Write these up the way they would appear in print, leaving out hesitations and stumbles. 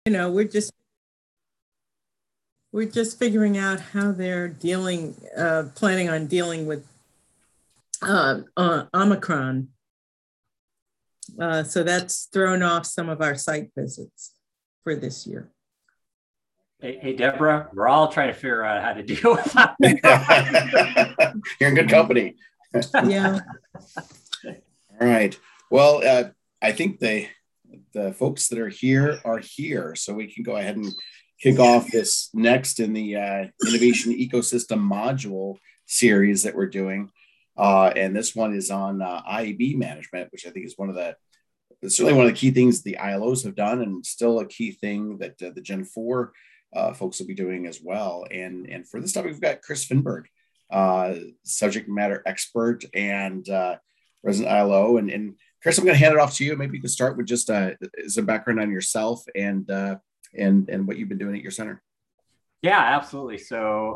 we're just figuring out how they're planning on dealing with Omicron. So that's thrown off some of our site visits for this year. Hey, Deborah, we're all trying to figure out how to deal with that. You're in good company. Yeah. All right. Well, I think the folks that are here, so we can go ahead and kick off this next in the Innovation Ecosystem Module series that we're doing. And this one is on IAB management, which I think is certainly one of the key things the ILOs have done, and still a key thing that the Gen 4 folks will be doing as well. And for this topic, we've got Chris Finberg, subject matter expert and resident ILO. And Chris, I'm going to hand it off to you. Maybe you can start with just as a background on yourself and what you've been doing at your center. Yeah, absolutely. So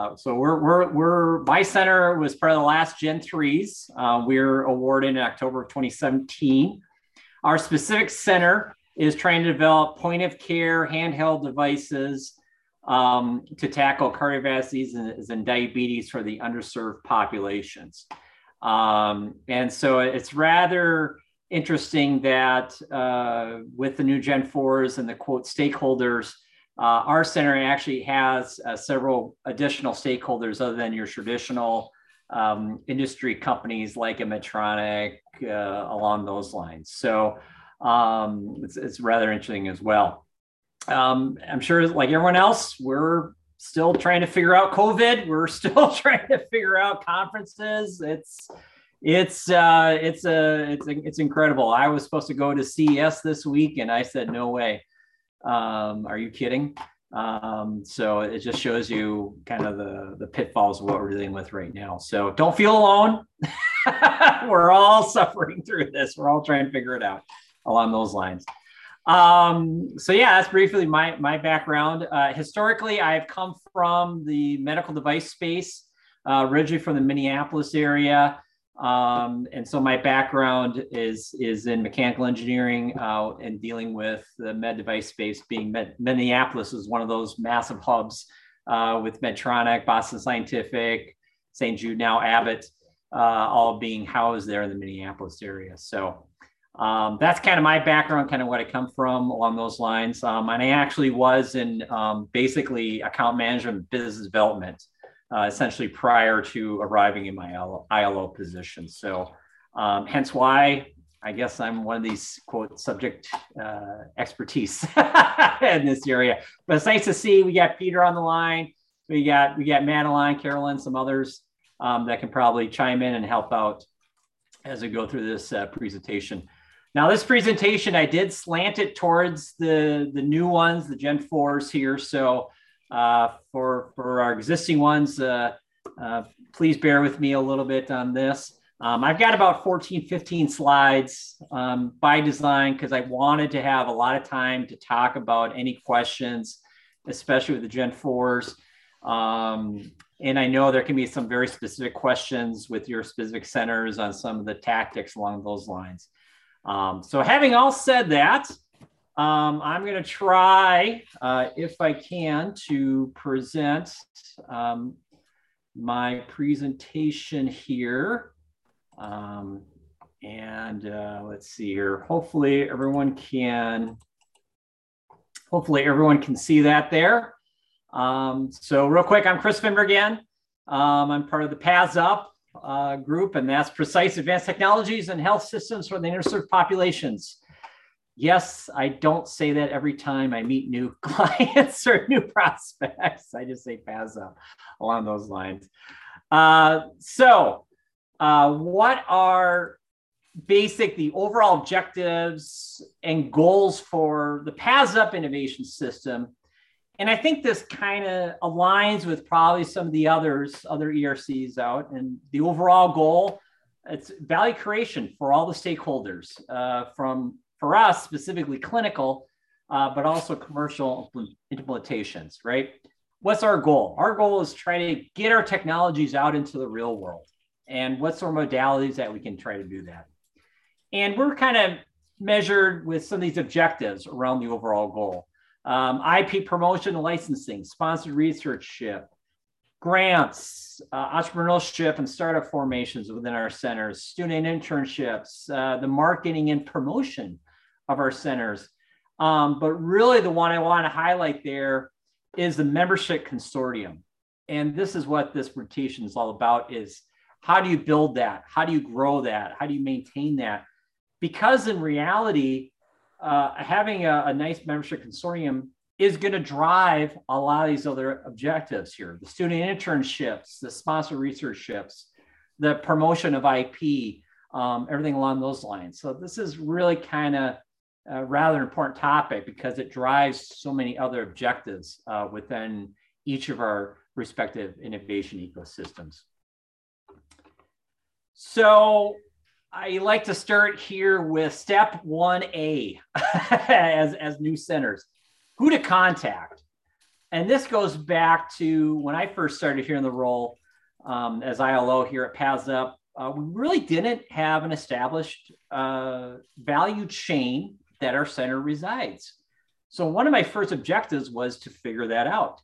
we're my center was part of the last Gen 3s. We're awarded in October of 2017. Our specific center is trying to develop point of care handheld devices to tackle cardiovascular disease and diabetes for the underserved populations. And so it's rather interesting that with the new Gen 4s and the quote stakeholders, our center actually has several additional stakeholders other than your traditional industry companies like a Medtronic along those lines. So it's rather interesting as well. I'm sure like everyone else, we're still trying to figure out COVID. We're still trying to figure out conferences. It's incredible. I was supposed to go to CES this week and I said, no way. Are you kidding? So it just shows you kind of the pitfalls of what we're dealing with right now. So don't feel alone. We're all suffering through this. We're all trying to figure it out along those lines. So yeah, that's briefly my background. Historically, I've come from the medical device space, originally from the Minneapolis area. And so my background is in mechanical engineering and dealing with the med device space, being Minneapolis is one of those massive hubs with Medtronic, Boston Scientific, St. Jude, now Abbott, all being housed there in the Minneapolis area. So that's kind of my background, kind of what I come from along those lines. And I actually was in basically account management, business development, essentially prior to arriving in my ILO position. So hence why I guess I'm one of these quote subject expertise in this area. But it's nice to see we got Peter on the line. We got Madeline, Carolyn, some others that can probably chime in and help out as we go through this presentation. Now, this presentation, I did slant it towards the new ones, the Gen 4s here. So for our existing ones, please bear with me a little bit on this. I've got about 14, 15 slides by design because I wanted to have a lot of time to talk about any questions, especially with the Gen 4s. And I know there can be some very specific questions with your specific centers on some of the tactics along those lines. So having all said that, I'm going to try, if I can, to present my presentation here. Let's see here. Hopefully everyone can see that there. So real quick, I'm Chris Finberg again. I'm part of the Paths Up group, and that's Precise Advanced Technologies and Health Systems for the Underserved Populations. Yes, I don't say that every time I meet new clients or new prospects. I just say Paths Up along those lines. So what are the overall objectives and goals for the Paths Up innovation system? And I think this kind of aligns with probably some of the other ERCs out. And the overall goal, it's value creation for all the stakeholders, for us, specifically clinical, but also commercial implementations, right? What's our goal? Our goal is try to get our technologies out into the real world. And what's our modalities that we can try to do that? And we're kind of measured with some of these objectives around the overall goal. IP promotion and licensing, sponsored researchship, grants, entrepreneurship and startup formations within our centers, student internships, the marketing and promotion of our centers. But really the one I want to highlight there is the membership consortium. And this is what this presentation is all about, is how do you build that? How do you grow that? How do you maintain that? Because in reality, having a nice membership consortium is going to drive a lot of these other objectives here. The student internships, the sponsored researchships, the promotion of IP, everything along those lines. So this is really kind of a rather important topic because it drives so many other objectives within each of our respective innovation ecosystems. So I like to start here with step 1A as new centers, who to contact. And this goes back to when I first started here in the role as ILO here at PASUP. We really didn't have an established value chain that our center resides. So one of my first objectives was to figure that out.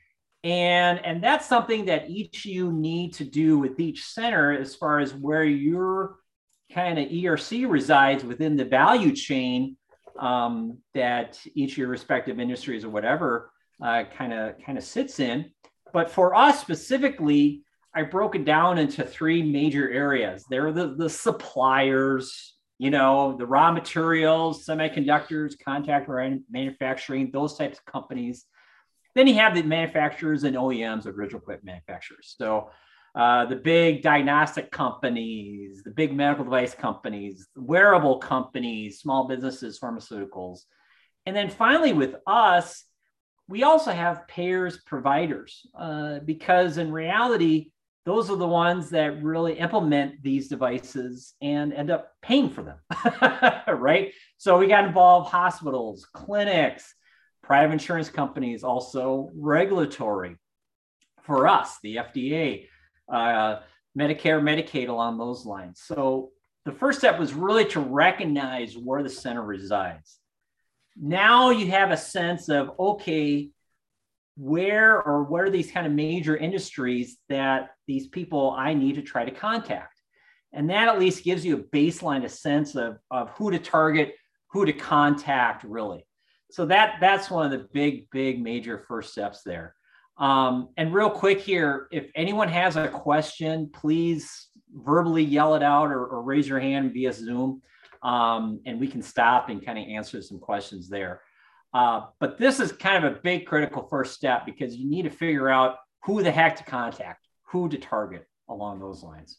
And that's something that each of you need to do with each center as far as where your kind of ERC resides within the value chain that each of your respective industries or whatever kind of sits in. But for us specifically, I broke it down into 3 major areas. There are the suppliers, you know, the raw materials, semiconductors, contract manufacturing, those types of companies. Then you have the manufacturers and OEMs, original equipment manufacturers. So the big diagnostic companies, the big medical device companies, wearable companies, small businesses, pharmaceuticals. And then finally with us, we also have payers, providers, because in reality, those are the ones that really implement these devices and end up paying for them, right? So we got involved hospitals, clinics, private insurance companies, also regulatory for us, the FDA, Medicare, Medicaid along those lines. So the first step was really to recognize where the center resides. Now you have a sense of, okay, where are these kind of major industries that these people I need to try to contact? And that at least gives you a baseline, a sense of who to target, who to contact really. So that's one of the big major first steps there. And real quick here, if anyone has a question, please verbally yell it out or raise your hand via Zoom, and we can stop and kind of answer some questions there. But this is kind of a big critical first step because you need to figure out who the heck to contact, who to target along those lines.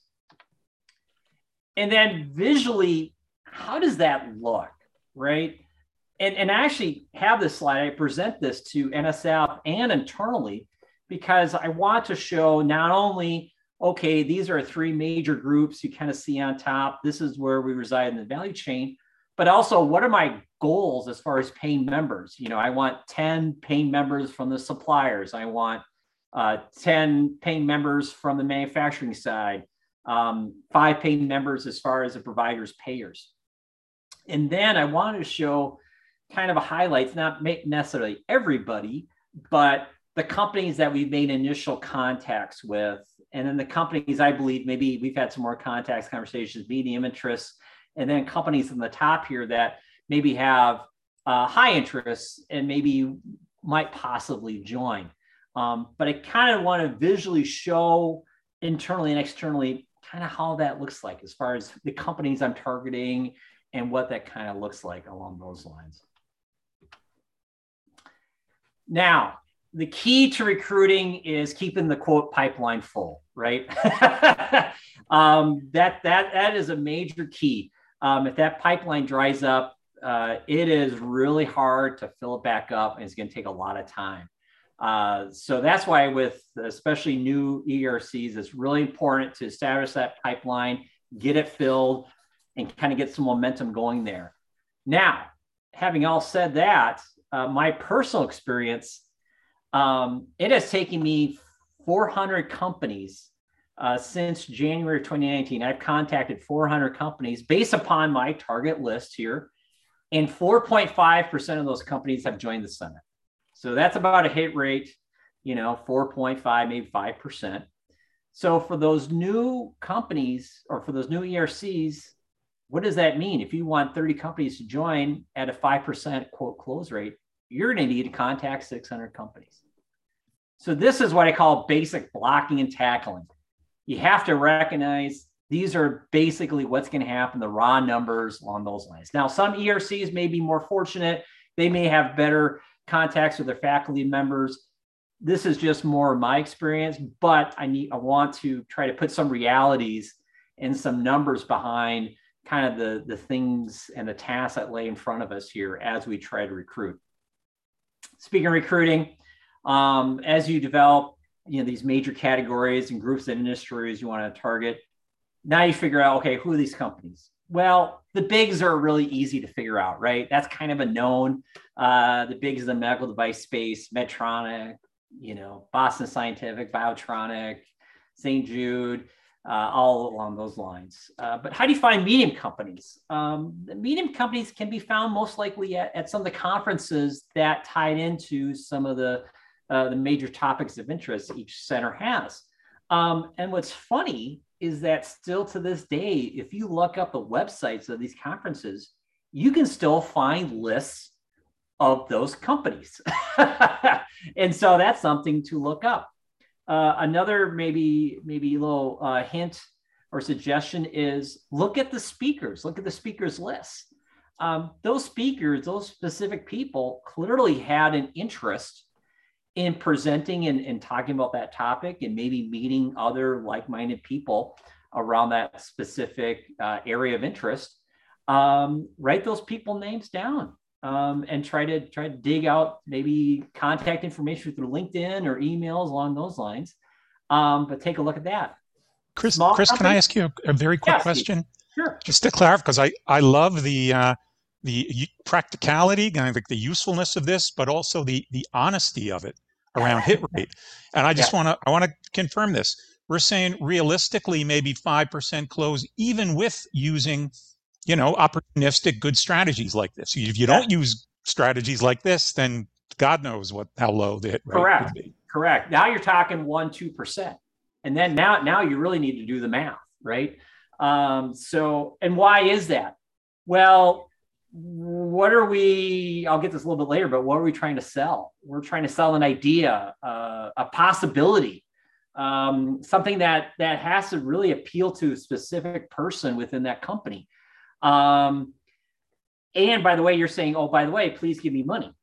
And then visually, how does that look, right? And I actually have this slide. I present this to NSF and internally because I want to show not only, okay, these are 3 major groups you kind of see on top. This is where we reside in the value chain, but also what are my goals as far as paying members? You know, I want 10 paying members from the suppliers. I want 10 paying members from the manufacturing side, 5 paying members as far as the providers, payers. And then I wanted to show kind of a highlights, not necessarily everybody, but the companies that we've made initial contacts with. And then the companies I believe maybe we've had some more contacts, conversations, medium interests, and then companies in the top here that maybe have high interests and maybe might possibly join. But I kind of want to visually show internally and externally kind of how that looks like as far as the companies I'm targeting and what that kind of looks like along those lines. Now, the key to recruiting is keeping the quote pipeline full, right? That is a major key. If that pipeline dries up, it is really hard to fill it back up, and it's going to take a lot of time. So that's why with especially new ERCs, it's really important to establish that pipeline, get it filled, and kind of get some momentum going there. Now, having all said that, my personal experience, it has taken me 400 companies since January 2019. I've contacted 400 companies based upon my target list here, and 4.5% of those companies have joined the center. So that's about a hit rate, 4.5, maybe 5%. So for those new companies or for those new ERCs, what does that mean? If you want 30 companies to join at a 5% quote close rate, you're going to need to contact 600 companies. So this is what I call basic blocking and tackling. You have to recognize these are basically what's going to happen, the raw numbers along those lines. Now, some ERCs may be more fortunate. They may have better contacts with their faculty members. This is just more my experience, but I want to try to put some realities and some numbers behind kind of the things and the tasks that lay in front of us here as we try to recruit. Speaking of recruiting, as you develop these major categories and groups and industries you want to target, now you figure out, okay, who are these companies? Well, the bigs are really easy to figure out, right? That's kind of a known. The bigs in the medical device space, Medtronic, Boston Scientific, Biotronic, St. Jude, all along those lines. But how do you find medium companies? The medium companies can be found most likely at some of the conferences that tied into some of the major topics of interest each center has. And what's funny is that still to this day, if you look up the websites of these conferences, you can still find lists of those companies. And so that's something to look up. Another maybe a little hint or suggestion is look at the speakers list. Those speakers, those specific people clearly had an interest in presenting and talking about that topic and maybe meeting other like-minded people around that specific area of interest. Write those people names down. And try to dig out maybe contact information through LinkedIn or emails along those lines. But take a look at that. Chris, can I ask you a very quick question? Sure. Just to clarify, because I love the practicality, kind of like the usefulness of this, but also the honesty of it around hit rate. And I just want to confirm this. We're saying realistically, maybe 5% close, even with using opportunistic good strategies like this. If you don't use strategies like this, then God knows how low the hit rate would be. Correct. Now you're talking 1-2%. And then now you really need to do the math, right? And why is that? Well, I'll get this a little bit later, but what are we trying to sell? We're trying to sell an idea, a possibility, something that has to really appeal to a specific person within that company. And by the way, you're saying, oh, by the way, please give me money.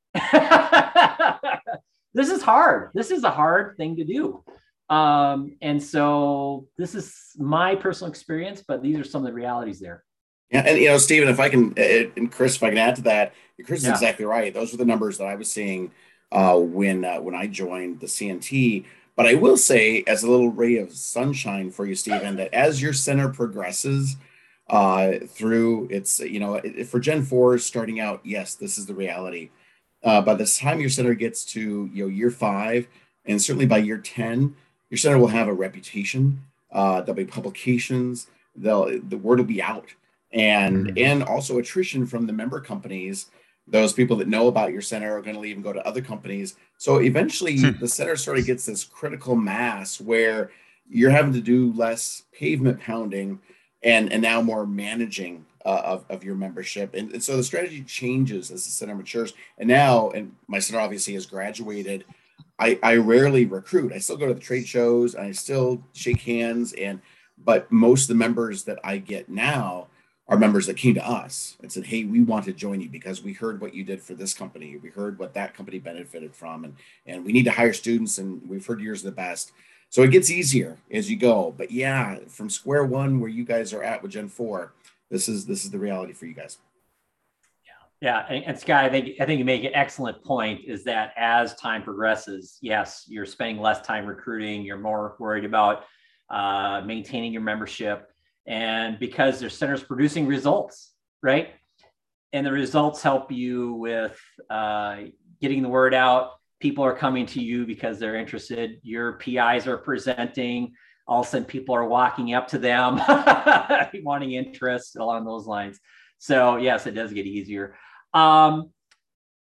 This is hard. This is a hard thing to do. And so this is my personal experience, but these are some of the realities there. Yeah. And, Stephen, if I can, and Chris, if I can add to that, Chris is exactly right. Those were the numbers that I was seeing when I joined the CNT. But I will say, as a little ray of sunshine for you, Stephen, that as your center progresses, through its, for Gen 4 starting out, yes, this is the reality. By the time your center gets to year 5, and certainly by year 10, your center will have a reputation. There'll be publications. The word will be out, and also attrition from the member companies. Those people that know about your center are going to leave and go to other companies. So eventually, the center sort of gets this critical mass where you're having to do less pavement pounding and now more managing of your membership. And so the strategy changes as the center matures. And now, and my center obviously has graduated, I rarely recruit. I still go to the trade shows, and I still shake hands. But most of the members that I get now are members that came to us and said, hey, we want to join you because we heard what you did for this company. We heard what that company benefited from, and we need to hire students, and we've heard yours the best. So it gets easier as you go. But yeah, from square one where you guys are at with Gen 4, this is the reality for you guys. Yeah. And Scott, I think you make an excellent point, is that as time progresses, yes, you're spending less time recruiting. You're more worried about maintaining your membership, and because their center's producing results, right? And the results help you with getting the word out. People are coming to you because they're interested. Your PIs are presenting. All of a sudden, people are walking up to them, wanting interest along those lines. So yes, it does get easier.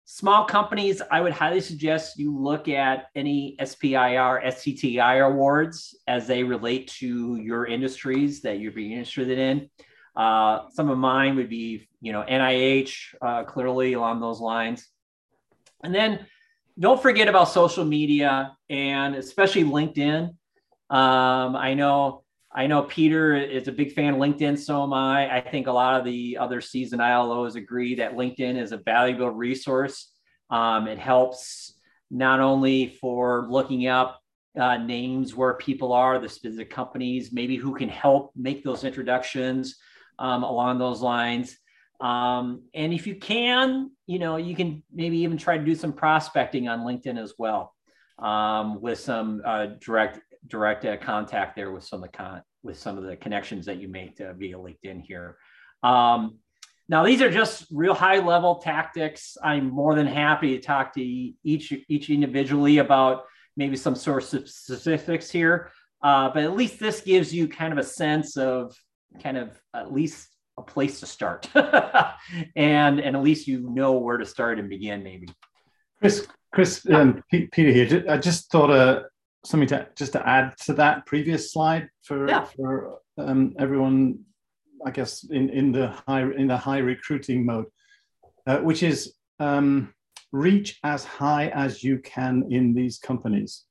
Small companies, I would highly suggest you look at any SPIR, SCTI awards as they relate to your industries that you're being interested in. Some of mine would be, NIH, clearly along those lines. And then don't forget about social media, and especially LinkedIn. I know Peter is a big fan of LinkedIn, so am I. I think a lot of the other seasoned ILOs agree that LinkedIn is a valuable resource. It helps not only for looking up names where people are, the specific companies, maybe who can help make those introductions along those lines. And if you can, you can maybe even try to do some prospecting on LinkedIn as well, with some direct contact there with some of the connections that you make via LinkedIn here. Now, these are just real high level tactics. I'm more than happy to talk to each individually about maybe some sort of specifics here. But at least this gives you kind of a sense of kind of at least a place to start. and at least you know where to start and begin maybe. Chris, Peter here. I just thought something to add to that previous slide for everyone, I guess in the high recruiting mode, which is reach as high as you can in these companies.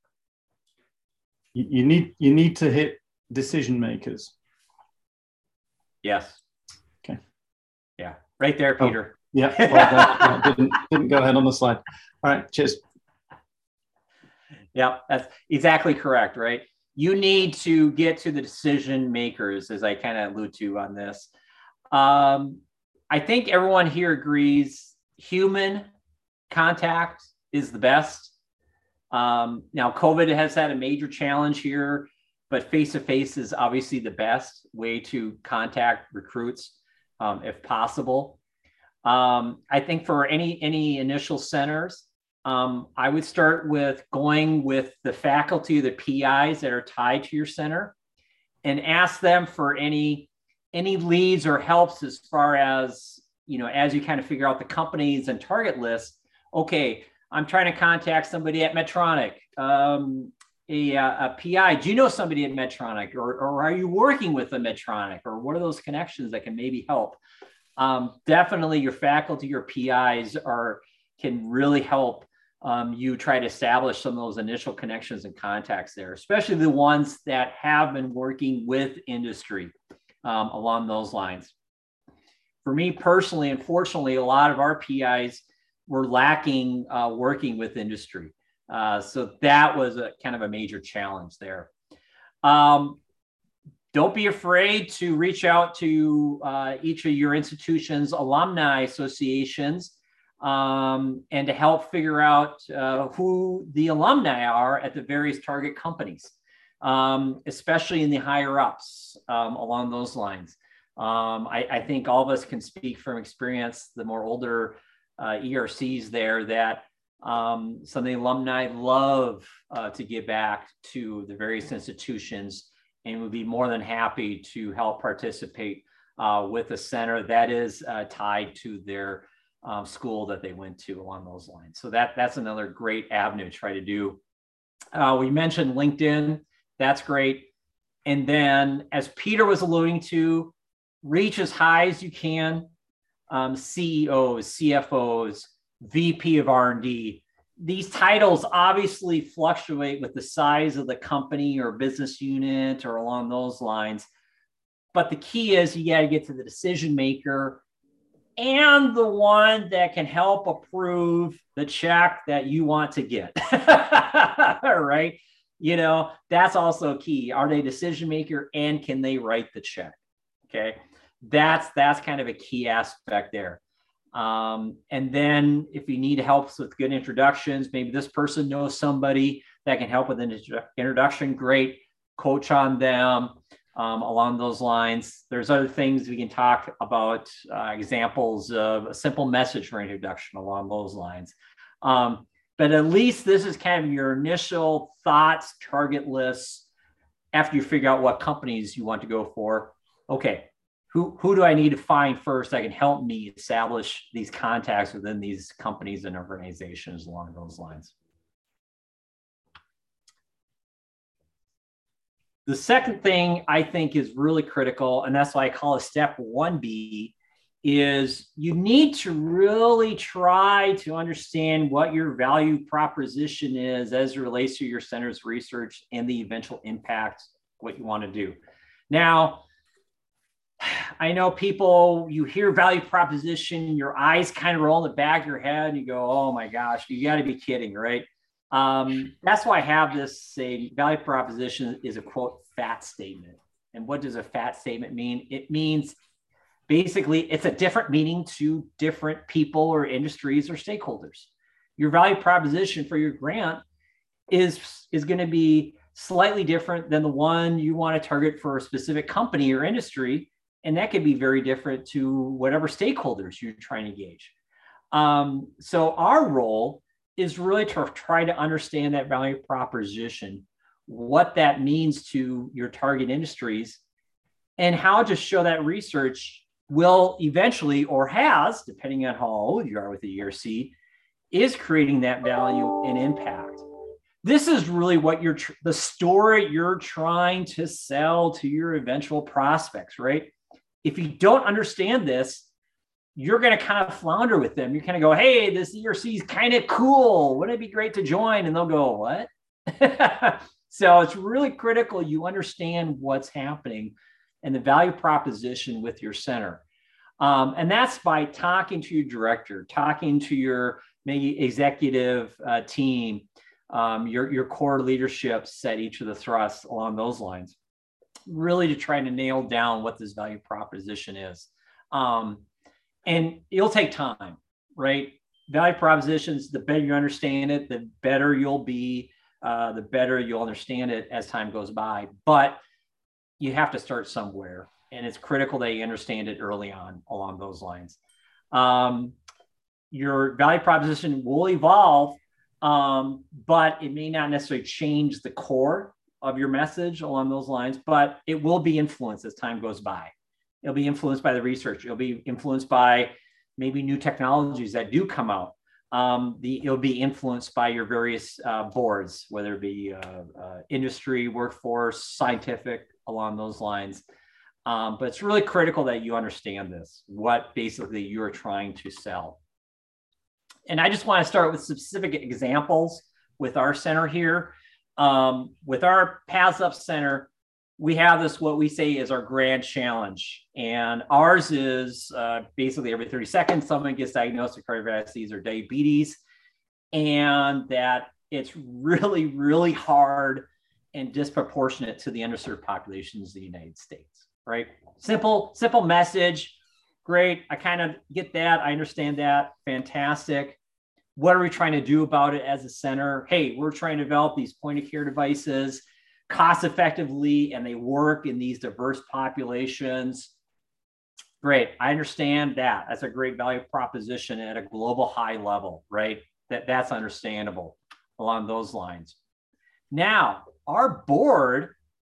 You need to hit decision makers. Yes. Okay. Yeah, right there, Peter. Oh, yeah, well, that didn't go ahead on the slide. All right, cheers. Yeah, that's exactly correct, right? You need to get to the decision makers, as I kind of allude to on this. I think everyone here agrees human contact is the best. Now, COVID has had a major challenge here, but face-to-face is obviously the best way to contact recruits, if possible. I think for any initial centers, I would start with going with the faculty, the PIs that are tied to your center, and ask them for any leads or helps as far as, as you kind of figure out the companies and target lists. Okay, I'm trying to contact somebody at Medtronic, a PI. Do you know somebody at Medtronic, or are you working with a Medtronic, or what are those connections that can maybe help? Definitely your faculty, your PIs can really help you try to establish some of those initial connections and contacts there, especially the ones that have been working with industry along those lines. For me personally, unfortunately, a lot of our PIs were lacking working with industry. So that was a kind of a major challenge there. Don't be afraid to reach out to each of your institution's alumni associations and to help figure out who the alumni are at the various target companies, especially in the higher ups along those lines. I think all of us can speak from experience, the more older ERCs there, that some of the alumni love to give back to the various institutions and would be more than happy to help participate with a center that is tied to their school that they went to along those lines. So that's another great avenue to try to do. We mentioned LinkedIn. That's great. And then, as Peter was alluding to, reach as high as you can. CEOs, CFOs, VP of R&D. These titles obviously fluctuate with the size of the company or business unit or along those lines. But the key is you got to get to the decision maker and the one that can help approve the check that you want to get. Right? That's also key. Are they a decision maker and can they write the check? Okay. That's kind of a key aspect there. And then if you need help with good introductions, maybe this person knows somebody that can help with an introduction, great, coach on them along those lines. There's other things we can talk about, examples of a simple message for introduction along those lines. But at least this is kind of your initial thoughts, target lists, after you figure out what companies you want to go for. Okay, who do I need to find first that can help me establish these contacts within these companies and organizations along those lines. The second thing I think is really critical, and that's why I call it step 1B, is you need to really try to understand what your value proposition is as it relates to your center's research and the eventual impact, what you want to do. Now, I know people, you hear value proposition, your eyes kind of roll in the back of your head and you go, oh my gosh, you got to be kidding, right? That's why I have this say value proposition is a quote fat statement. And what does a fat statement mean? It means basically it's a different meaning to different people or industries or stakeholders. Your value proposition for your grant is going to be slightly different than the one you want to target for a specific company or industry. And that could be very different to whatever stakeholders you're trying to engage. So our role is really to try to understand that value proposition, what that means to your target industries, and how to show that research will eventually, or has, depending on how old you are with the ERC, is creating that value and impact. This is really what the story you're trying to sell to your eventual prospects, right? If you don't understand this, you're going to kind of flounder with them. You're kind of go, hey, this ERC is kind of cool. Wouldn't it be great to join? And they'll go, what? So it's really critical you understand what's happening and the value proposition with your center. And that's by talking to your director, talking to your maybe executive team, your core leadership, set each of the thrusts along those lines, really to try to nail down what this value proposition is. And it'll take time, right? Value propositions, the better you understand it, the better you'll be, the better you'll understand it as time goes by. But you have to start somewhere. And it's critical that you understand it early on along those lines. Your value proposition will evolve, but it may not necessarily change the core of your message along those lines, but it will be influenced as time goes by. It'll be influenced by the research. It'll be influenced by maybe new technologies that do come out. It'll be influenced by your various boards, whether it be industry, workforce, scientific, along those lines. But it's really critical that you understand this, what basically you're trying to sell. And I just want to start with specific examples with our center here. With our Paths Up Center, we have this, what we say is our grand challenge. And ours is basically every 30 seconds, someone gets diagnosed with cardiovascular disease or diabetes. And that it's really, really hard and disproportionate to the underserved populations of the United States, right? Simple message. Great. I kind of get that. I understand that. Fantastic. What are we trying to do about it as a center? Hey, we're trying to develop these point of care devices cost effectively, and they work in these diverse populations. Great. I understand that. That's a great value proposition at a global high level, right? That's understandable along those lines. Now, our board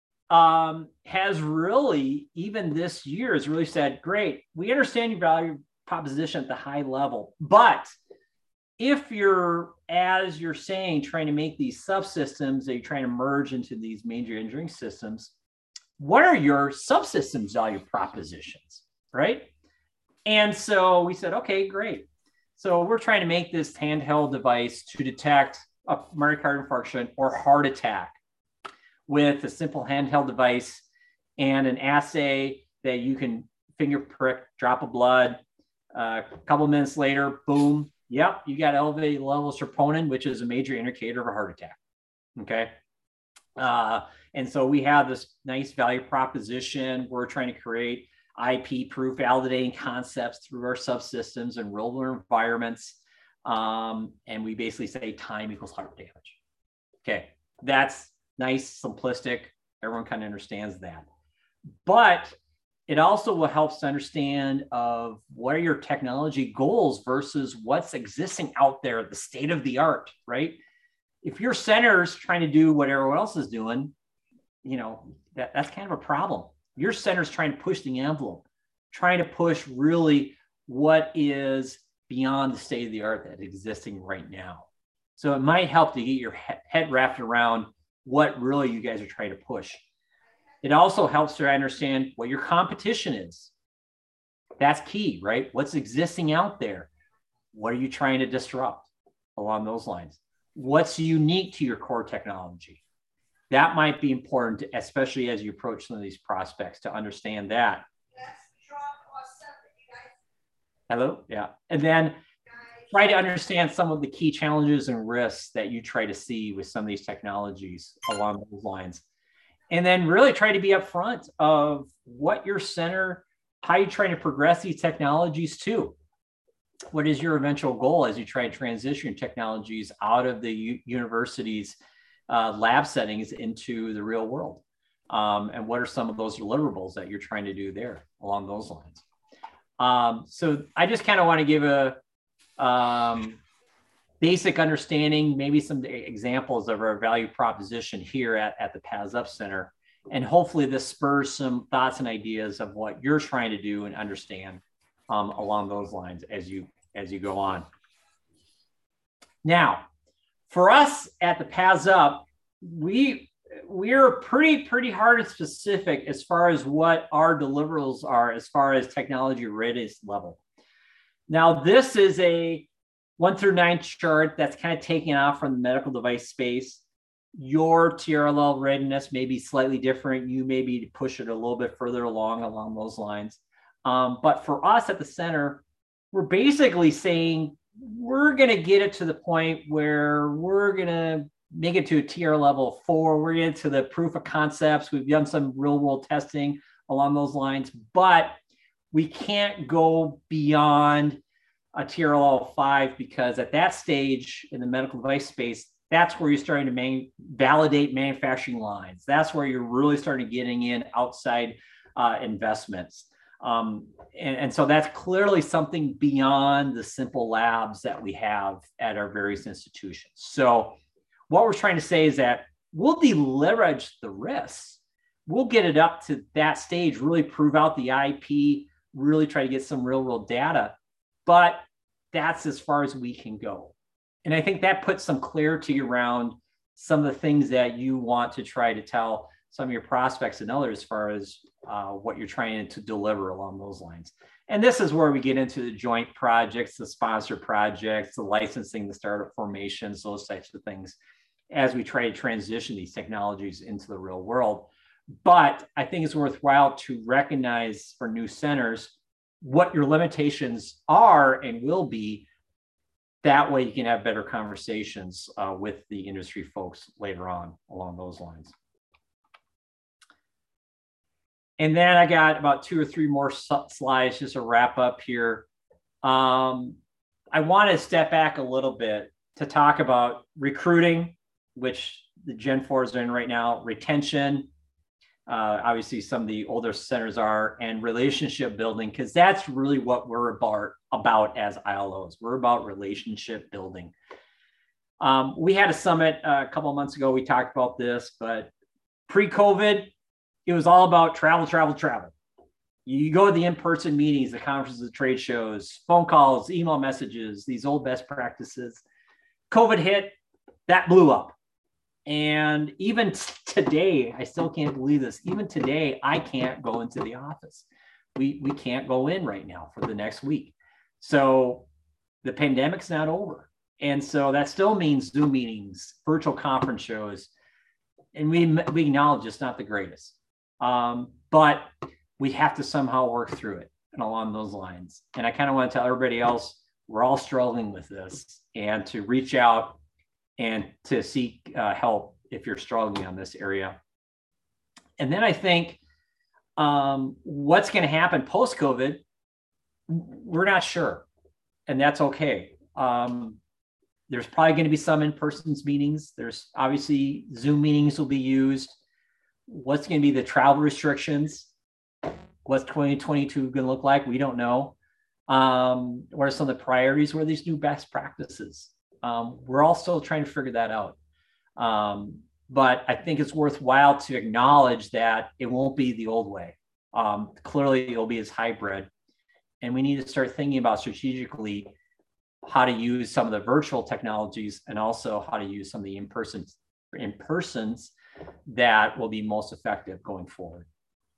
has really, even this year, has really said, great, we understand your value proposition at the high level, but if you're, as you're saying, trying to make these subsystems that you're trying to merge into these major engineering systems, what are your subsystems value propositions, right? And so we said, okay, great. So we're trying to make this handheld device to detect a myocardial infarction or heart attack with a simple handheld device and an assay that you can finger prick, drop of blood. A couple of minutes later, boom, yep, you got elevated levels of troponin, which is a major indicator of a heart attack. Okay. And so we have this nice value proposition. We're trying to create IP proof validating concepts through our subsystems and real world environments. And we basically say time equals heart damage. Okay. That's nice, simplistic. Everyone kind of understands that. But it also will help us to understand of what are your technology goals versus what's existing out there, the state of the art, right? If your center's trying to do what everyone else is doing, you know, that's kind of a problem. Your center's trying to push the envelope. trying to push really what is beyond the state of the art that's existing right now. So it might help to get your head wrapped around what really you guys are trying to push. It also helps to understand what your competition is. That's key, right? What's existing out there? What are you trying to disrupt along those lines? What's unique to your core technology? That might be important, especially as you approach some of these prospects, to understand that. Hello? Yeah. And then try to understand some of the key challenges and risks that you try to see with some of these technologies along those lines. And then really try to be upfront of what your center, how you're trying to progress these technologies to. What is your eventual goal as you try to transition technologies out of the university's lab settings into the real world? And what are some of those deliverables that you're trying to do there along those lines? So I just kind of want to give a basic understanding, maybe some examples of our value proposition here at the Paths Up Center. And hopefully this spurs some thoughts and ideas of what you're trying to do and understand along those lines as you go on. Now, for us at the Paths Up, we're pretty hard and specific as far as what our deliverables are as far as technology readiness level. Now, this is a 1 through 9 chart that's kind of taken off from the medical device space. Your TRL readiness may be slightly different. You may be to push it a little bit further along those lines. But for us at the center, we're basically saying we're going to get it to the point where we're going to make it to a tier level 4. We're getting to the proof of concepts. We've done some real world testing along those lines, but we can't go beyond a tier level 5 because at that stage in the medical device space, that's where you're starting to validate manufacturing lines. That's where you're really starting getting in outside investments. And so that's clearly something beyond the simple labs that we have at our various institutions. So what we're trying to say is that we'll deleverage the risks. We'll get it up to that stage, really prove out the IP, really try to get some real world data, but that's as far as we can go. And I think that puts some clarity around some of the things that you want to try to tell some of your prospects and others as far as what you're trying to deliver along those lines. And this is where we get into the joint projects, the sponsor projects, the licensing, the startup formations, those types of things, as we try to transition these technologies into the real world. But I think it's worthwhile to recognize for new centers what your limitations are and will be. That way you can have better conversations with the industry folks later on along those lines. And then I got about 2 or 3 more slides just to wrap up here. I want to step back a little bit to talk about recruiting, which the Gen 4s are in right now, retention, obviously some of the older centers are, and relationship building, because that's really what we're about as ILOs. We're about relationship building. We had a summit a couple of months ago. We talked about this, but pre-COVID, it was all about travel. You go to the in-person meetings, the conferences, the trade shows, phone calls, email messages, these old best practices. COVID hit, that blew up. And even today, I still can't believe this. Even today, I can't go into the office. We can't go in right now for the next week. So the pandemic's not over. And so that still means Zoom meetings, virtual conference shows. And we acknowledge it's not the greatest. But we have to somehow work through it and along those lines. And I kind of want to tell everybody else, we're all struggling with this, and to reach out and to seek help if you're struggling on this area. And then I think what's going to happen post-COVID, we're not sure, and that's okay. There's probably going to be some in-person meetings. There's obviously Zoom meetings will be used. What's going to be the travel restrictions? What's 2022 going to look like? We don't know. What are some of the priorities? What are these new best practices? We're all still trying to figure that out. But I think it's worthwhile to acknowledge that it won't be the old way. Clearly, it'll be as hybrid. And we need to start thinking about strategically how to use some of the virtual technologies and also how to use some of the in-persons that will be most effective going forward.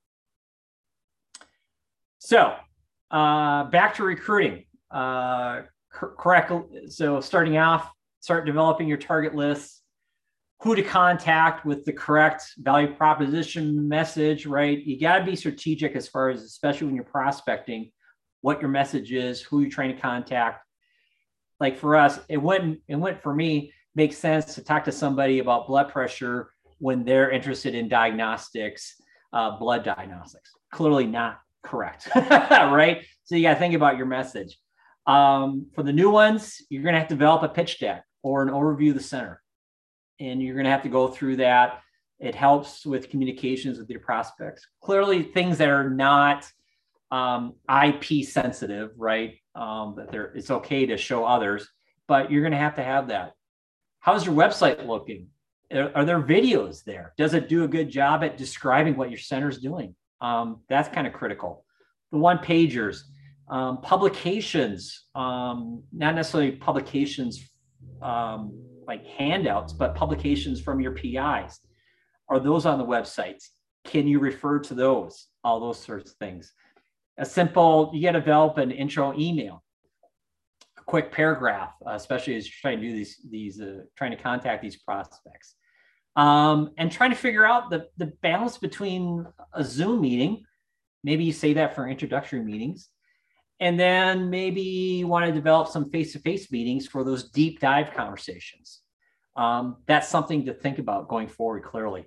So back to recruiting. Correct. So starting off, start developing your target lists, who to contact with the correct value proposition message, right? You got to be strategic as far as, especially when you're prospecting, what your message is, who you're trying to contact. Like for us, it went for me, makes sense to talk to somebody about blood pressure when they're interested in diagnostics, blood diagnostics. Clearly not correct, right? So you got to think about your message. For the new ones, you're going to have to develop a pitch deck or an overview of the center. And you're going to have to go through that. It helps with communications with your prospects. Clearly, things that are not IP sensitive, right? That it's okay to show others, but you're going to have that. How's your website looking? Are there videos there? Does it do a good job at describing what your center is doing? That's kind of critical. The one-pagers, publications, not necessarily publications like handouts, but publications from your PIs. Are those on the websites? Can you refer to those? All those sorts of things. A simple, you got to develop an intro email, a quick paragraph, especially as you're trying to do trying to contact these prospects. And trying to figure out the balance between a Zoom meeting. Maybe you say that for introductory meetings. And then maybe you want to develop some face-to-face meetings for those deep dive conversations. That's something to think about going forward, clearly.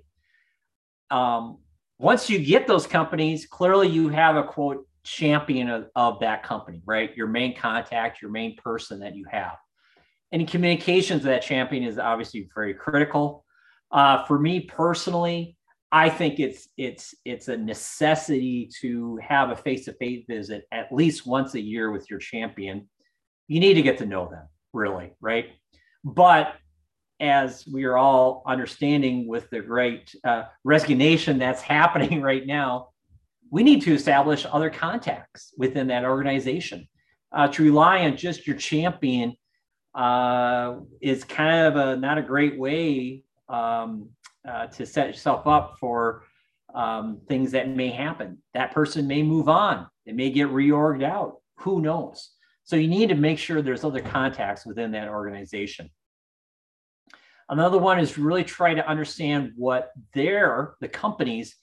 Once you get those companies, clearly you have a quote champion of that company, right? Your main contact, your main person that you have. And in communications, that champion is obviously very critical. For me personally, I think it's a necessity to have a face-to-face visit at least once a year with your champion. You need to get to know them, really, right? But as we are all understanding with the great resignation that's happening right now, we need to establish other contacts within that organization. To rely on just your champion is kind of not a great way to set yourself up for things that may happen. That person may move on. It may get reorged out. Who knows? So you need to make sure there's other contacts within that organization. Another one is really try to understand what the company's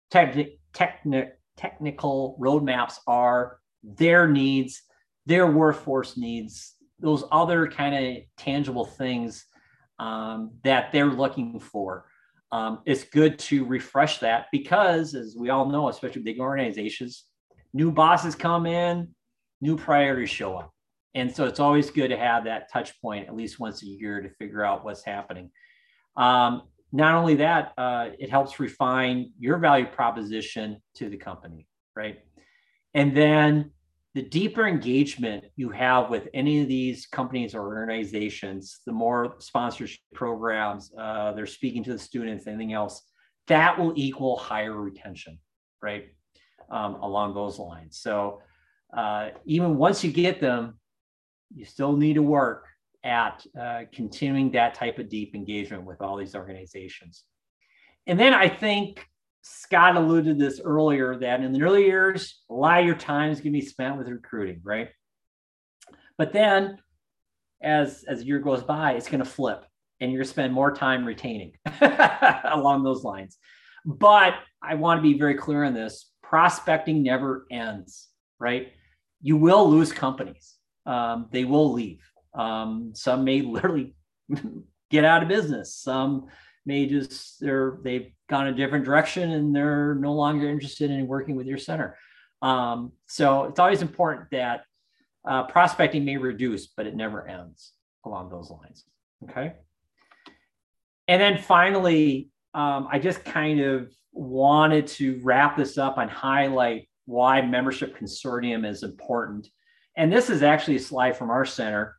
technical roadmaps are, their needs, their workforce needs, those other kind of tangible things that they're looking for. It's good to refresh that because, as we all know, especially big organizations, new bosses come in, new priorities show up. And so it's always good to have that touch point at least once a year to figure out what's happening. Not only that, it helps refine your value proposition to the company, right? And then the deeper engagement you have with any of these companies or organizations, the more sponsorship programs, they're speaking to the students, anything else, that will equal higher retention, right? Along those lines. So even once you get them, you still need to work at continuing that type of deep engagement with all these organizations. And then I think Scott alluded to this earlier, that in the early years, a lot of your time is going to be spent with recruiting, right? But then as the year goes by, it's going to flip and you're going to spend more time retaining along those lines. But I want to be very clear on this. Prospecting never ends, right? You will lose companies. They will leave. Some may literally get out of business. Some may just, they've gone a different direction and they're no longer interested in working with your center. So it's always important that prospecting may reduce, but it never ends along those lines. Okay. And then finally, I just kind of wanted to wrap this up and highlight why membership consortium is important. And this is actually a slide from our center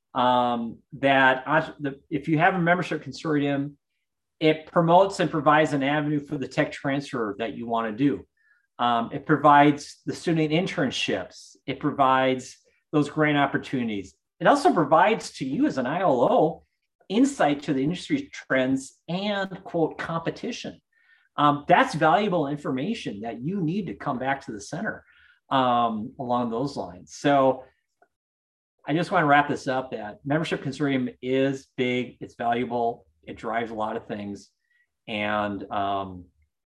if you have a membership consortium, it promotes and provides an avenue for the tech transfer that you want to do. It provides the student internships. It provides those grant opportunities. It also provides to you as an ILO insight to the industry trends and, quote, competition. That's valuable information that you need to come back to the center along those lines. So I just want to wrap this up that membership consortium is big, it's valuable, it drives a lot of things, and to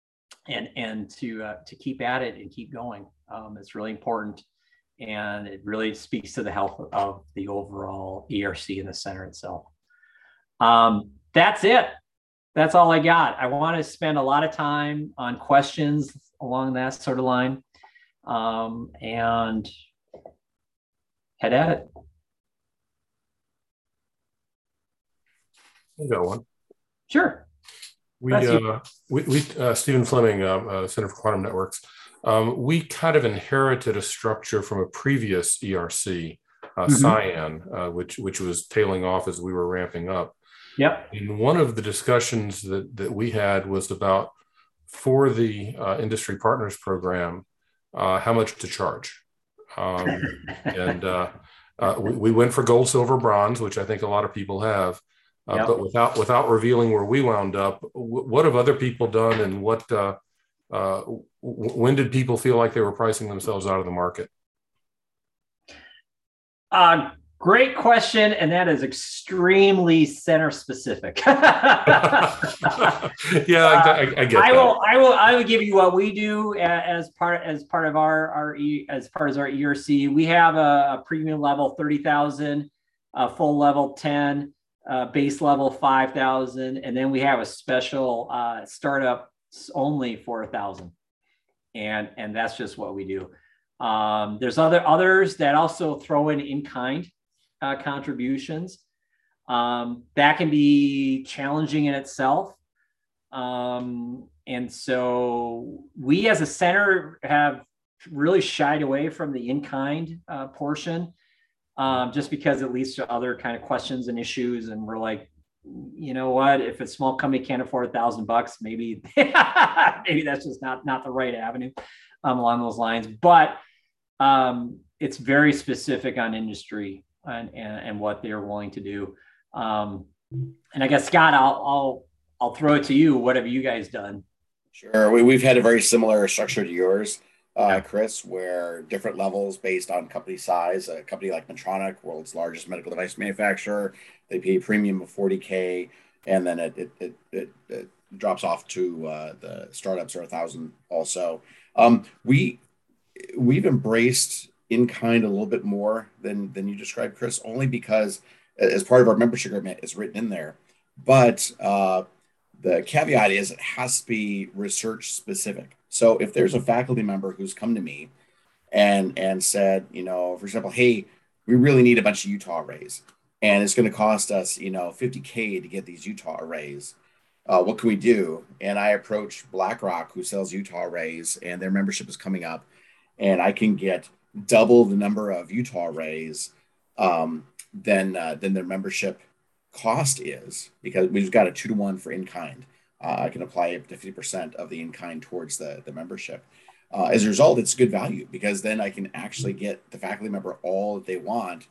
keep at it and keep going. It's really important, and it really speaks to the health of the overall ERC in the center itself. That's it. That's all I got. I want to spend a lot of time on questions along that sort of line, and head at it. I got one. Sure. Stephen Fleming, Center for Quantum Networks. We kind of inherited a structure from a previous ERC, Cyan, which was tailing off as we were ramping up. Yep. And one of the discussions that we had was about, for the Industry Partners Program, how much to charge. We went for gold, silver, bronze, which I think a lot of people have. Yep. But without revealing where we wound up, what have other people done, and when did people feel like they were pricing themselves out of the market? Great question, and that is extremely center specific. Yeah, I get I that. I will give you what we do as part of our ERC. We have a premium level 30,000, full level 10. Base level 5,000, and then we have a special startup only for 1,000, and that's just what we do. There's others that also throw in kind contributions. That can be challenging in itself, and so we as a center have really shied away from the in-kind portion. Just because it leads to other kind of questions and issues. And we're like, you know what, if a small company can't afford $1,000, maybe that's just not the right avenue along those lines. But it's very specific on industry and what they're willing to do. And I guess, Scott, I'll throw it to you. What have you guys done? Sure. We've had a very similar structure to yours, Chris, where different levels based on company size. A company like Medtronic, world's largest medical device manufacturer, they pay a premium of $40K, and then it drops off to the startups are 1,000 also. We've embraced in kind a little bit more than you described, Chris, only because as part of our membership agreement, it's written in there. But the caveat is it has to be research specific. So if there's a faculty member who's come to me and said, for example, hey, we really need a bunch of Utah arrays, and it's going to cost us, $50K to get these Utah arrays. What can we do? And I approach BlackRock, who sells Utah arrays, and their membership is coming up, and I can get double the number of Utah arrays than their membership cost is, because we've got a 2-to-1 for in-kind. I can apply up to 50% of the in-kind towards the membership. As a result, it's good value, because then I can actually get the faculty member all that they want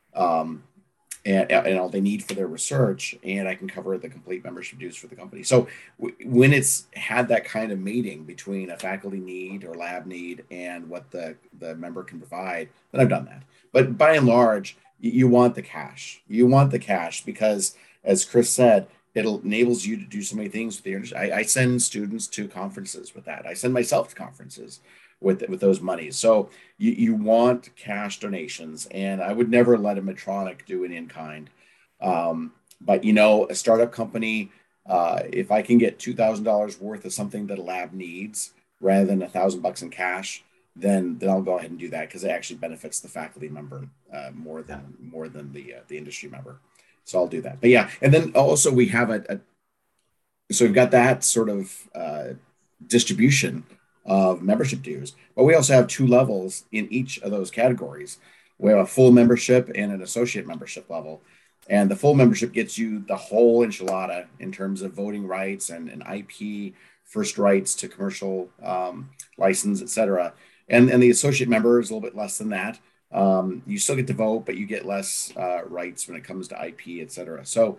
and all they need for their research, and I can cover the complete membership dues for the company. So when it's had that kind of meeting between a faculty need or lab need and what the member can provide, then I've done that. But by and large, you want the cash. You want the cash because, as Chris said, it enables you to do so many things with the industry. I send students to conferences with that. I send myself to conferences with those monies. So you want cash donations, and I would never let a Medtronic do an in-kind. But a startup company, if I can get $2,000 worth of something that a lab needs rather than $1,000 in cash, then I'll go ahead and do that, because it actually benefits the faculty member more than the industry member. So I'll do that. But yeah, and then also we have so we've got that sort of distribution of membership dues, but we also have 2 levels in each of those categories. We have a full membership and an associate membership level. And the full membership gets you the whole enchilada in terms of voting rights and IP first rights to commercial license, et cetera. And the associate member is a little bit less than that. You still get to vote, but you get less rights when it comes to IP, et cetera. So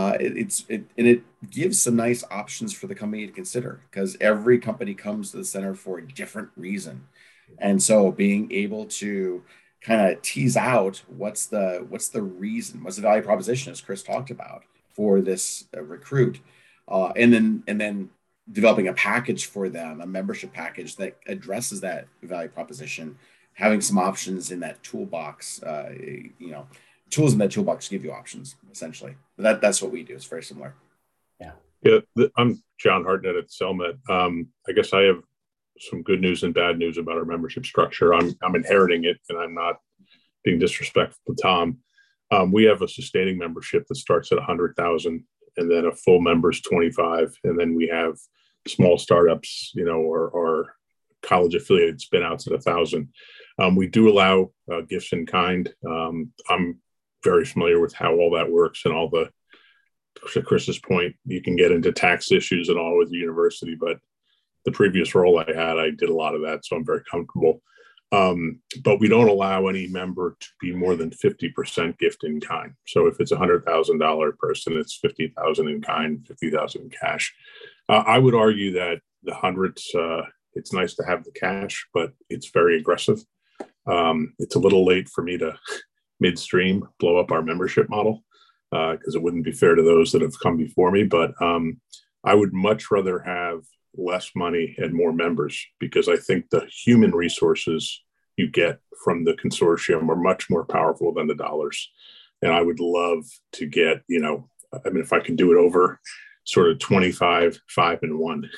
it gives some nice options for the company to consider, because every company comes to the center for a different reason. And so being able to kind of tease out what's the reason, what's the value proposition, as Chris talked about, for this recruit, and then developing a package for them, a membership package that addresses that value proposition, having some options in that toolbox, tools in that toolbox give you options, essentially. But that's what we do. It's very similar. Yeah, I'm John Hartnett at Cellnet. I guess I have some good news and bad news about our membership structure. I'm inheriting it, and I'm not being disrespectful to Tom. We have a sustaining membership that starts at 100,000, and then a full member's 25, and then we have small startups, or college affiliated spinouts at 1,000. We do allow gifts in kind. I'm very familiar with how all that works, and all the, to Chris's point, you can get into tax issues and all with the university, but the previous role I had, I did a lot of that, so I'm very comfortable. But we don't allow any member to be more than 50% gift in kind. So if it's $100,000 person, it's 50,000 in kind, 50,000 in cash. I would argue that the hundreds, it's nice to have the cash, but it's very aggressive. It's a little late for me to midstream blow up our membership model, because it wouldn't be fair to those that have come before me. But I would much rather have less money and more members, because I think the human resources you get from the consortium are much more powerful than the dollars. And I would love to get, if I could do it over sort of 25, 5 and 1,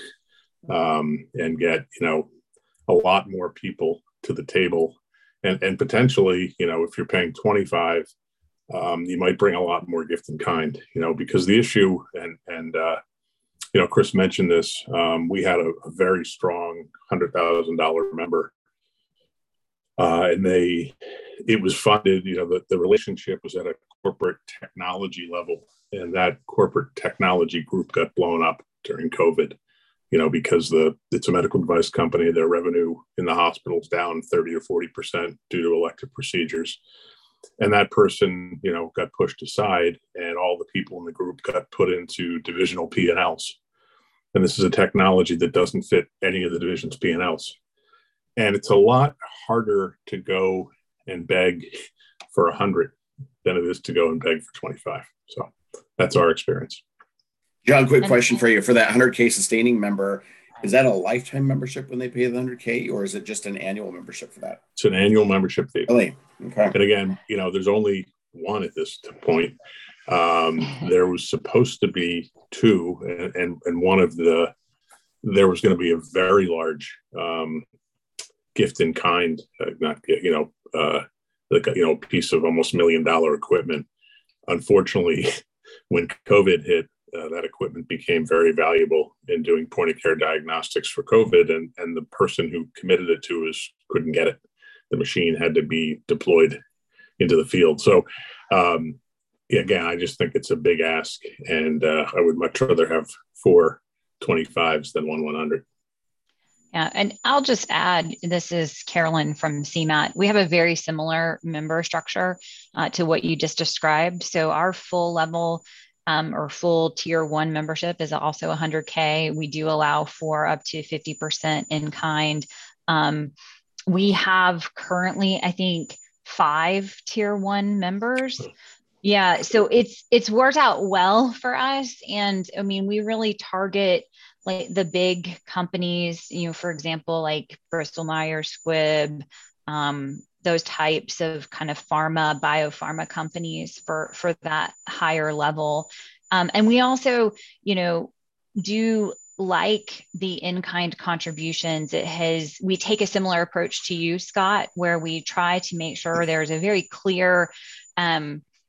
and get, a lot more people to the table. And potentially, if you're paying 25, you might bring a lot more gift in kind, because the issue, and Chris mentioned this, we had a very strong $100,000 member, and it was funded, the relationship was at a corporate technology level, and that corporate technology group got blown up during COVID, because it's a medical device company. Their revenue in the hospital's down 30 or 40% due to elective procedures. And that person, got pushed aside, and all the people in the group got put into divisional P&Ls. And this is a technology that doesn't fit any of the division's P&Ls. And it's a lot harder to go and beg for 100 than it is to go and beg for 25. So that's our experience. John, quick question for you. For that 100K sustaining member, is that a lifetime membership when they pay the 100K, or is it just an annual membership for that? It's an annual membership fee. Really? Okay. And again, there's only one at this point. There was supposed to be 2, and one of there was going to be a very large gift in kind, piece of almost $1 million equipment. Unfortunately, when COVID hit, that equipment became very valuable in doing point of care diagnostics for COVID, and the person who committed it to us couldn't get it. The machine had to be deployed into the field. So again, I just think it's a big ask, and I would much rather have 4 25s than 1 100. Yeah, and I'll just add, this is Carolyn from CMAT. We have a very similar member structure to what you just described. So our full level or full tier 1 membership is also 100K. We do allow for up to 50% in kind. We have currently, I think, 5 tier 1 members. Yeah, so it's worked out well for us. And I mean, we really target like the big companies, for example, like Bristol Myers Squibb, those types of kind of biopharma companies for that higher level. And we also, do like the in-kind contributions. We take a similar approach to you, Scott, where we try to make sure there's a very clear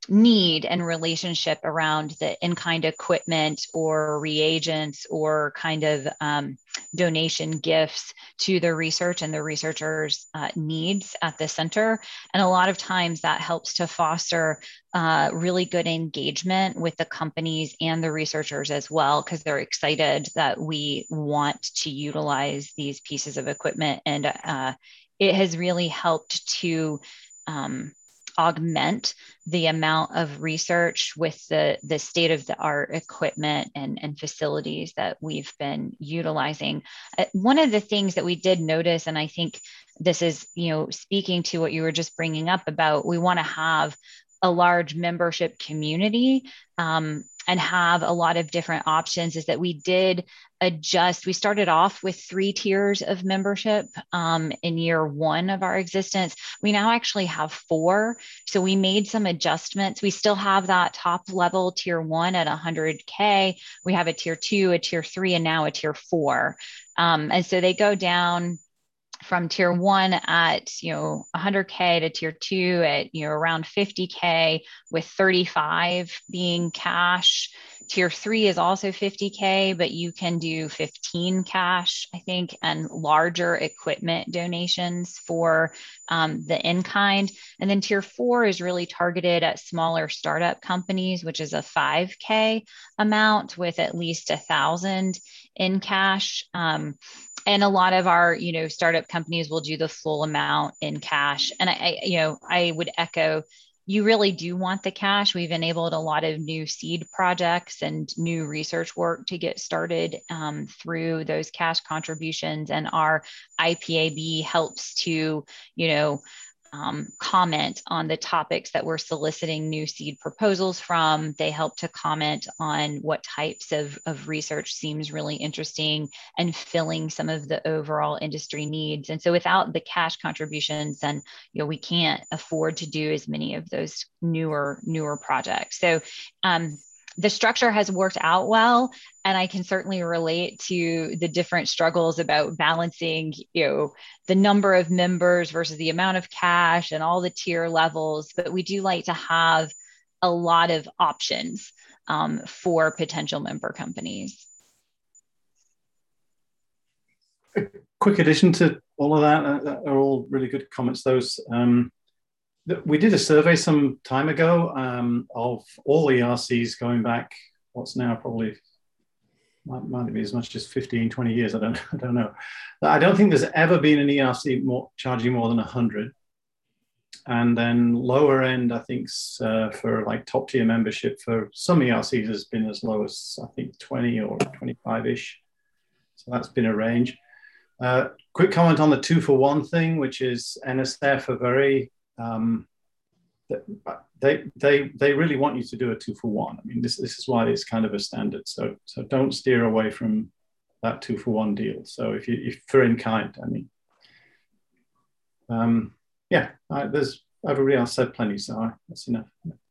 need and relationship around the in-kind equipment or reagents or kind of donation gifts to the research and the researchers' needs at the center. And a lot of times that helps to foster really good engagement with the companies and the researchers as well, because they're excited that we want to utilize these pieces of equipment. And it has really helped to augment the amount of research with the state of the art equipment and facilities that we've been utilizing. One of the things that we did notice, and I think this is, speaking to what you were just bringing up about, we want to have a large membership community and have a lot of different options, is that we did adjust. We started off with 3 tiers of membership in year 1 of our existence. We now actually have 4. So we made some adjustments. We still have that top level tier 1 at 100K. We have a tier 2, a tier 3, and now a tier 4. And so they go down from tier 1 at 100K to tier 2 at around 50K, with 35 being cash. Tier 3 is also 50K, but you can do 15 cash, I think, and larger equipment donations for the in-kind. And then tier 4 is really targeted at smaller startup companies, which is a 5K amount with at least 1,000 in cash. And a lot of our, startup companies will do the full amount in cash. And I would echo, you really do want the cash. We've enabled a lot of new seed projects and new research work to get started through those cash contributions. And our IPAB helps to, comment on the topics that we're soliciting new seed proposals from. They help to comment on what types of research seems really interesting and filling some of the overall industry needs. And so without the cash contributions, then we can't afford to do as many of those newer projects. So the structure has worked out well, and I can certainly relate to the different struggles about balancing, the number of members versus the amount of cash and all the tier levels. But we do like to have a lot of options for potential member companies. A quick addition to all of that are all really good comments. Those we did a survey some time ago of all ERCs going back, what's now probably, might be as much as 15, 20 years, I don't know. I don't think there's ever been an ERC charging more than 100. And then lower end, I think for like top tier membership for some ERCs has been as low as, I think, 20 or 25-ish. So that's been a range. Quick comment on the 2-for-1 thing, which is NSF are very, they really want you to do a 2-for-1. I mean, this is why it's kind of a standard. So don't steer away from that 2-for-1 deal. So if for in kind, I mean, yeah, there's everybody else said plenty, so that's enough.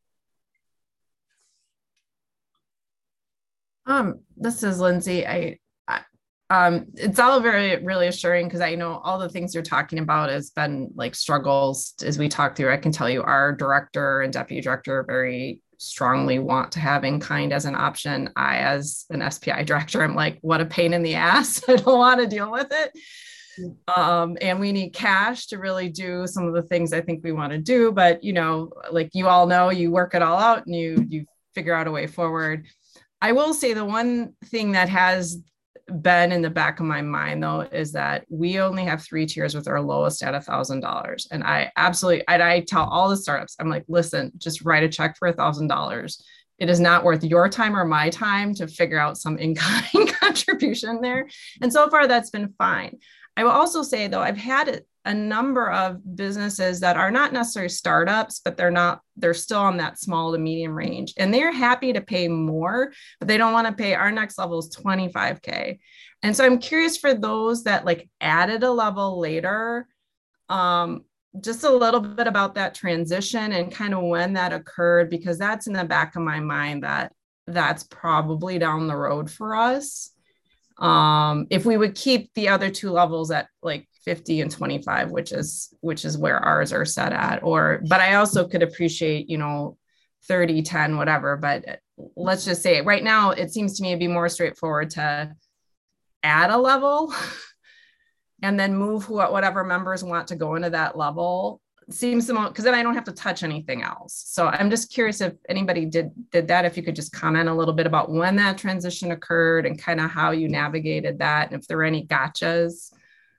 This is Lindsay. It's all really assuring, because I know all the things you're talking about has been like struggles as we talk through. I can tell you our director and deputy director very strongly want to have in-kind as an option. I, as an SPI director, I'm like, what a pain in the ass. I don't want to deal with it. And we need cash to really do some of the things I think we want to do. But, like you all know, you work it all out and you figure out a way forward. I will say the one thing that has been in the back of my mind, though, is that we only have 3 tiers with our lowest at $1,000. And I tell all the startups, I'm like, listen, just write a check for $1,000. It is not worth your time or my time to figure out some in-kind contribution there. And so far, that's been fine. I will also say, though, I've had a number of businesses that are not necessarily startups, but they're still on that small to medium range. And they're happy to pay more, but they don't want to pay. Our next level is 25K. And so I'm curious for those that like added a level later, just a little bit about that transition and kind of when that occurred, because that's in the back of my mind that's probably down the road for us. If we would keep the other 2 levels at like 50 and 25, which is where ours are set at, but I also could appreciate, 30, 10, whatever. But let's just say right now, it seems to me it'd be more straightforward to add a level and then move whatever members want to go into that level. Seems the most, because then I don't have to touch anything else. So I'm just curious if anybody did that, if you could just comment a little bit about when that transition occurred and kind of how you navigated that, and if there were any gotchas.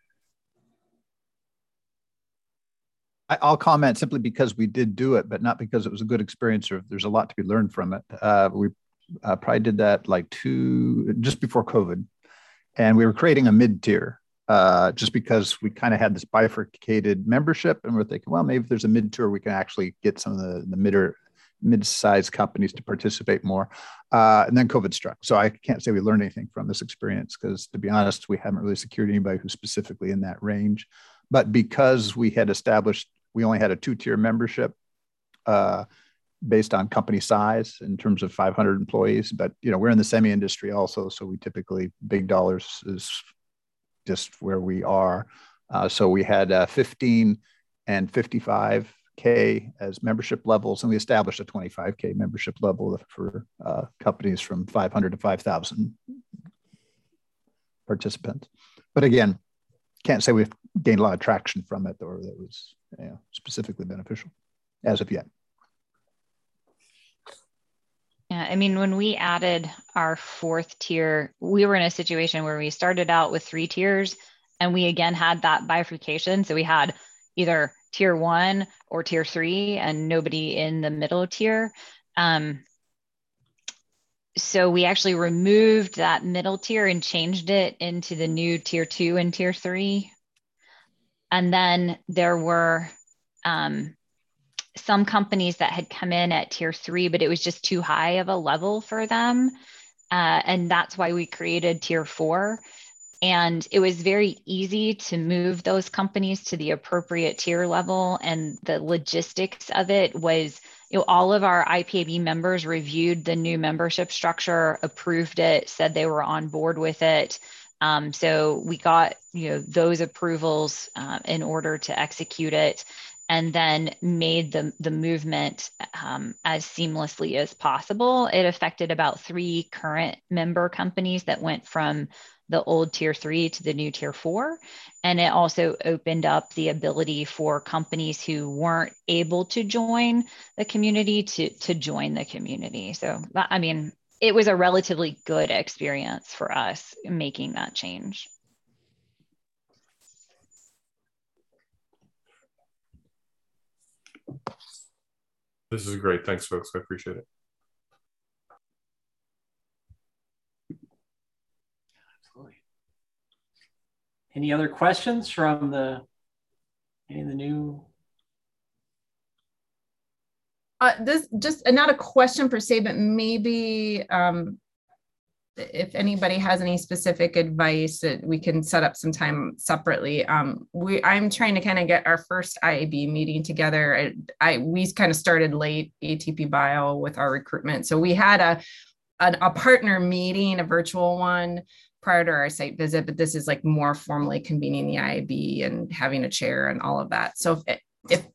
I'll comment simply because we did do it, but not because it was a good experience or there's a lot to be learned from it. We probably did that like just before COVID, and we were creating a mid-tier. Just because we kind of had this bifurcated membership, and we're thinking, well, maybe if there's a mid-tier, we can actually get some of the mid-sized companies to participate more. And then COVID struck. So I can't say we learned anything from this experience because, to be honest, we haven't really secured anybody who's specifically in that range. But because we had established, we only had a 2-tier membership based on company size in terms of 500 employees. But, we're in the semi-industry also. So we typically, big dollars is just where we are. So we had 15 and 55K as membership levels, and we established a 25K membership level for companies from 500 to 5,000 participants. But again, can't say we've gained a lot of traction from it or that was specifically beneficial as of yet. Yeah, I mean, when we added our 4th tier, we were in a situation where we started out with 3 tiers, and we again had that bifurcation. So we had either tier 1 or tier 3 and nobody in the middle tier. So we actually removed that middle tier and changed it into the new tier 2 and tier 3. And then there were some companies that had come in at tier 3, but it was just too high of a level for them. And that's why we created tier 4. And it was very easy to move those companies to the appropriate tier level. And the logistics of it was, all of our IPAB members reviewed the new membership structure, approved it, said they were on board with it. So we got, those approvals in order to execute it, and then made the movement as seamlessly as possible. It affected about 3 current member companies that went from the old tier 3 to the new tier 4. And it also opened up the ability for companies who weren't able to join the community to join the community. So, I mean, it was a relatively good experience for us making that change. This is great. Thanks, folks. I appreciate it. Absolutely. Any other questions from any of the new? This just not a question per se, but maybe if anybody has any specific advice that we can set up some time separately. I'm trying to kind of get our first IAB meeting together. We kind of started late ATP Bio with our recruitment. So we had a partner meeting, a virtual one prior to our site visit, but this is like more formally convening the IAB and having a chair and all of that. So if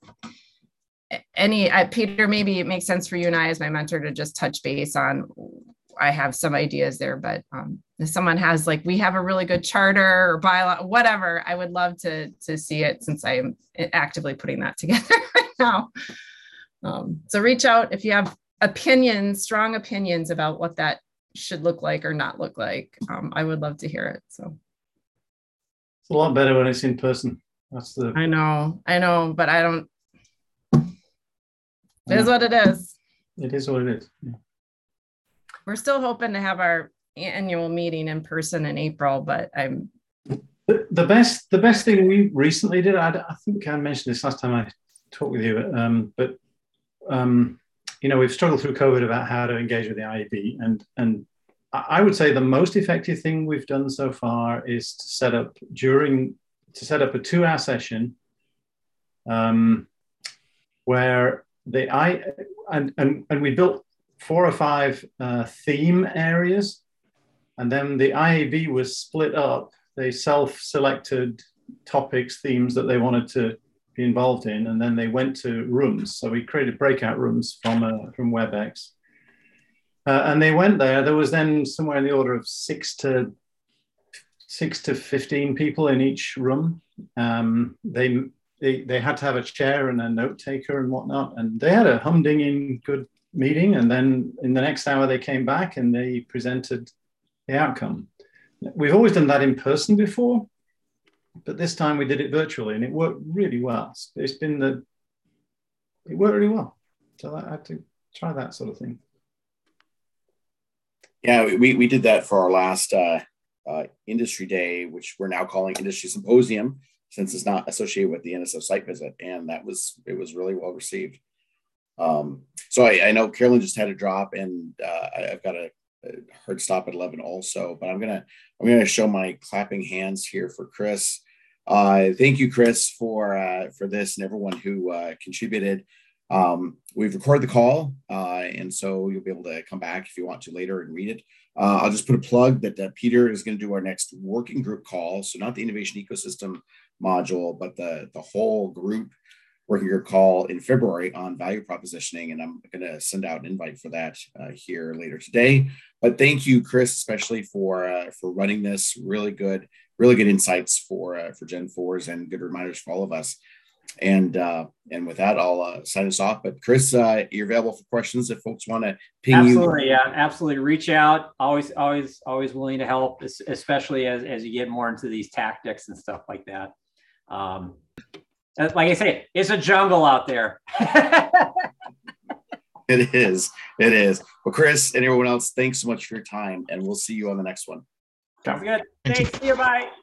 Peter, maybe it makes sense for you and I as my mentor to just touch base on, I have some ideas there, but if someone has we have a really good charter or bylaw, whatever, I would love to see it since I'm actively putting that together right now. So reach out if you have strong opinions about what that should look like or not look like. I would love to hear it. So it's a lot better when it's in person. I know, but I don't. It is what it is. It is what it is. Yeah. We're still hoping to have our annual meeting in person in April, but I'm the best thing we recently did. I think I mentioned this last time I talked with you, but we've struggled through COVID about how to engage with the IAB, and I would say the most effective thing we've done so far is to set up a 2-hour session, where we built 4 or 5 theme areas, and then the IAB was split up. They self-selected topics, themes that they wanted to be involved in, and then they went to rooms. So we created breakout rooms from WebEx, and they went there. There was then somewhere in the order of 6 to 15 people in each room. They had to have a chair and a note taker and whatnot, and they had a humdinging good meeting. And then in the next hour, they came back and they presented the outcome. We've always done that in person before, but this time we did it virtually, and it worked really well. It worked really well. So I had to try that sort of thing. Yeah, we did that for our last industry day, which we're now calling Industry Symposium, since it's not associated with the NSO site visit, and it was really well received. So I know Carolyn just had a drop, and I've got a hard stop at 11 also, but I'm gonna show my clapping hands here for Chris. Thank you, Chris, for this, and everyone who contributed. We've recorded the call, and so you'll be able to come back if you want to later and read it. I'll just put a plug that Peter is going to do our next working group call. So not the innovation ecosystem module, but the whole group working group call in February on value propositioning. And I'm going to send out an invite for that here later today. But thank you, Chris, especially for running this. Really good insights for Gen 4s and good reminders for all of us. And with that, I'll sign us off. But Chris, you're available for questions if folks want to ping you. Absolutely, yeah, absolutely. Reach out. Always willing to help, especially as you get more into these tactics and stuff like that. Like I say, it's a jungle out there. It is. Well, Chris and everyone else, thanks so much for your time, and we'll see you on the next one. Sounds good. Thanks. See you. Bye.